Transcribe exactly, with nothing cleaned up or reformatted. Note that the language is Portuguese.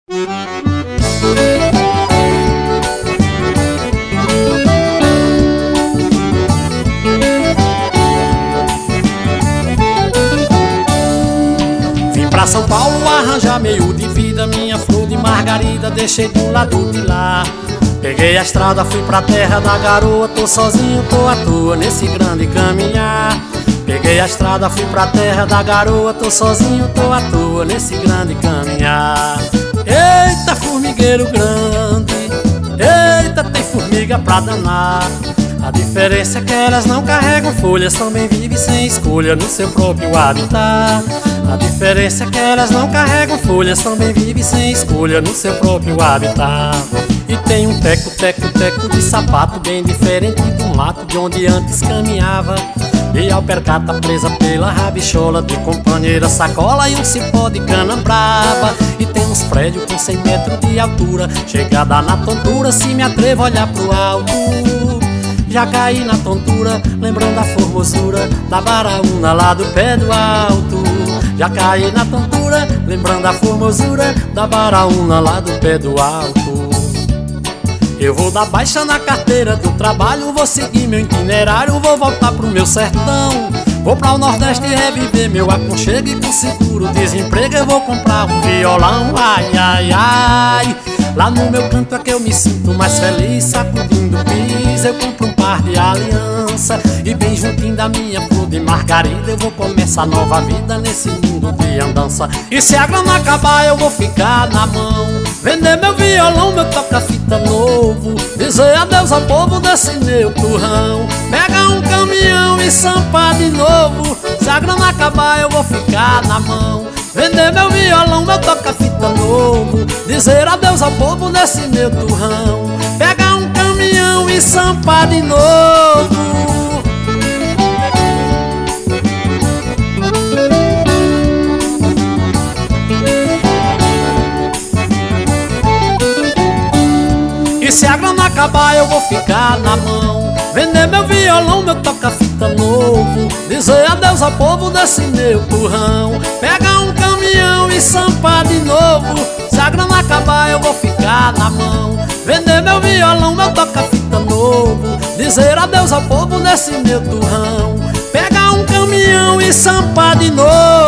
Vim pra São Paulo arranjar meio de vida, minha flor de margarida deixei do lado de lá. Peguei a estrada, fui pra terra da garoa, tô sozinho, tô à toa nesse grande caminhar. Peguei a estrada, fui pra terra da garoa, tô sozinho, tô à toa nesse grande caminhar. Eita, formigueiro grande, eita, tem formiga pra danar. A diferença é que elas não carregam folhas, também vivem sem escolha no seu próprio habitat. A diferença é que elas não carregam folhas, também vivem sem escolha no seu próprio habitat. E tem um teco, teco, teco de sapato bem diferente do mato de onde antes caminhava. E ao percata presa pela rabichola de companheira sacola e um cipó de cana brava. E tem uns prédios com cem metros de altura, chegada na tontura se me atrevo a olhar pro alto. Já caí na tontura, lembrando a formosura da Baraúna lá do pé do alto. Já caí na tontura, lembrando a formosura da Baraúna lá do pé do alto. Eu vou dar baixa na carteira do trabalho, vou seguir meu itinerário, vou voltar pro meu sertão. Vou pra o Nordeste reviver meu aconchego e com seguro desemprego eu vou comprar um violão. Ai, ai, ai, lá no meu canto é que eu me sinto mais feliz, sacudindo o bis eu compro um par de aliança. E bem juntinho da minha flor de margarida eu vou começar nova vida nesse mundo de andança. E se a grana acabar eu vou ficar na mão, vender meu violão, meu toca-fita novo, dizer adeus ao povo desse meu turrão, pegar um caminhão e sampar de novo. Se a grana acabar eu vou ficar na mão, vender meu violão, meu toca-fita novo, dizer adeus ao povo desse meu turrão, pegar um caminhão e sampar de novo. E se a grana acabar eu vou ficar na mão, vender meu violão, meu toca-fita novo, dizer adeus ao povo desse meu turrão, pegar um caminhão e sampar de novo. Se a grana acabar eu vou ficar na mão, vender meu violão, meu toca-fita novo, dizer adeus ao povo desse meu turrão, pegar um caminhão e sampar de novo.